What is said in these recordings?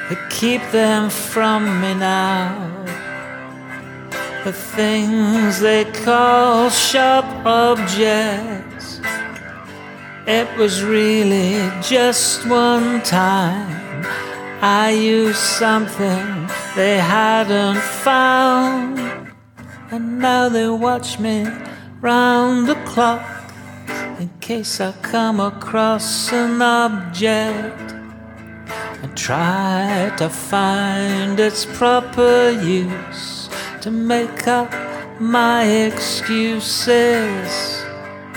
that keep them from me now. The things they call sharp objects, it was really just one time I used something they hadn't found, and now they watch me round the clock in case I come across an object and try to find its proper use to make up my excuses.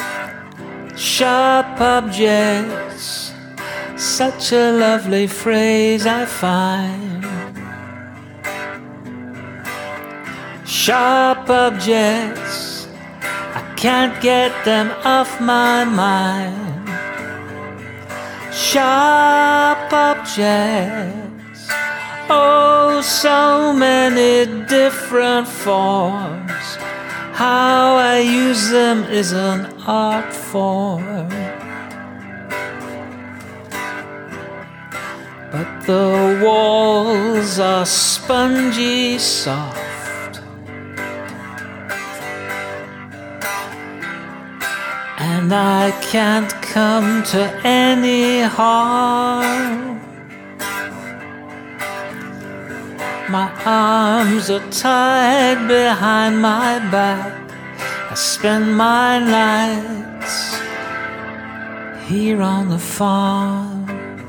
Sharp objects, such a lovely phrase I find. Sharp objects, I can't get them off my mind. Sharp objects, oh, so many different forms. How I use them is an art form. But the walls are spongy soft, and I can't come to any harm. My arms are tied behind my back. I spend my nights here on the farm,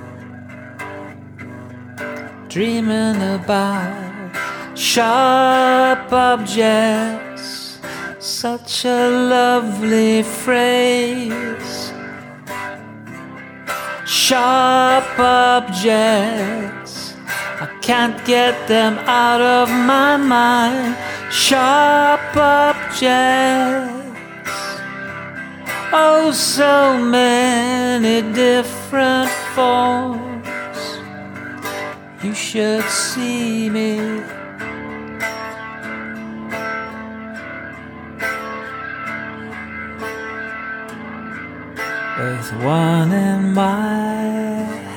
dreaming about sharp objects, such a lovely phrase. Sharp objects, I can't get them out of my mind. Sharp objects, oh, so many different forms. You should see me with one in my